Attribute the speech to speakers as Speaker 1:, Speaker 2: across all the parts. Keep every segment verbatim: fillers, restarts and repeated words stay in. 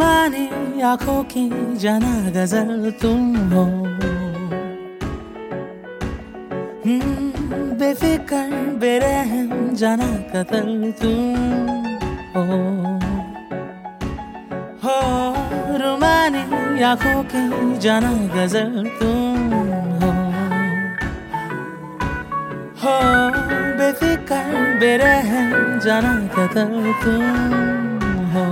Speaker 1: रुमानी आंखों की जाना गजल तुम हो, बेफिकर बेरहम जाना कतल तुम हो, हो रुमानी आंखों की जाना गजल तुम हो, हो बेफिकर बेरहम जाना कतल तुम हो।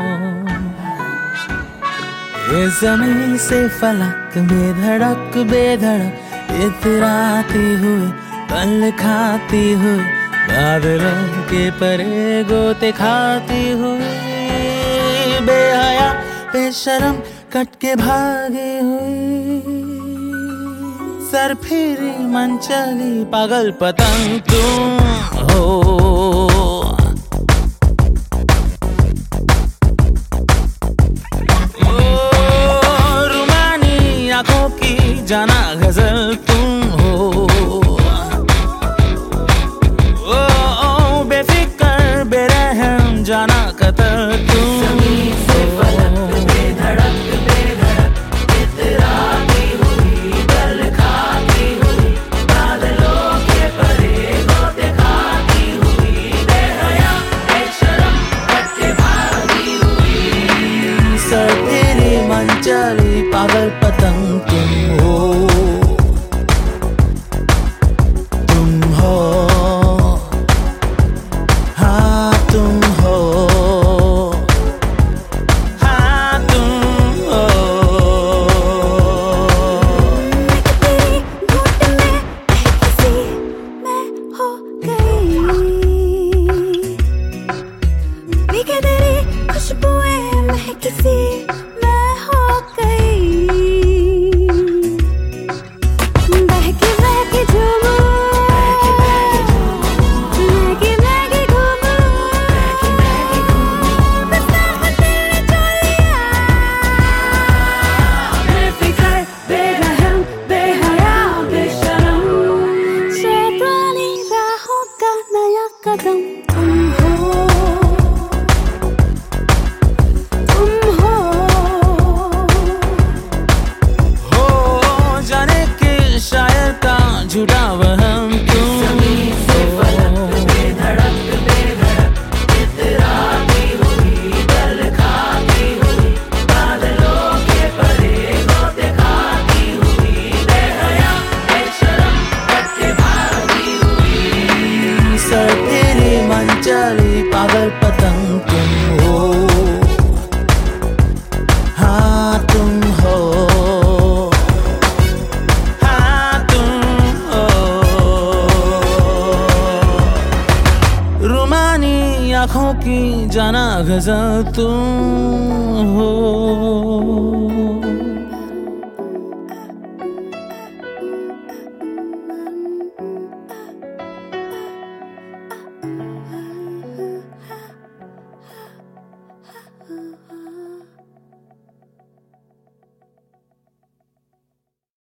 Speaker 1: ये ज़मीन से फलक बेधड़क बेधड़क इतराती हुई पल खाती हुई बादलों के परे गोते खाती हुई बेहया बेशरम कट के भागी हुई सर फिरी मन चली पागल पतंग तुम हो। आंखों की जाना गजल तुम हो, ओ, ओ बेफिकर बेरहम जाना कतल तुम हो। बेधड़क बेधड़क इतराती हुई पल खाती हुई बादलों के परे गोते खाती हुई बेहया बेशरम कट के भागी हुई सर तेरी मन चली पागल पतंग तुम हो, तुम हो, हाँ तुम हो, हाँ तुम हो। मैं के तेरी खुशबुएं महकी सी मैं हो गई, बहकी बहकी झूमूं महकी महकी घूमूं बसा तेरी चोलियां बेफिकर बेरहम बेहया बेशरम शैतानी राहों का नया कदम तुम हो, तुम हो, हो जाने के शायर का झूठा वहम तुम हो। बेधड़क बेधड़क इतराती हुई पल खाती हुई बादलों के परे गोते खाती हुई बेहया बेशरम कट के भागी हुई सर तेरी मन चली पागल पतंग तुम हो, हाँ तुम हो, हाँ तुम हो। रुमानी आंखों की जाना गजल तुम हो।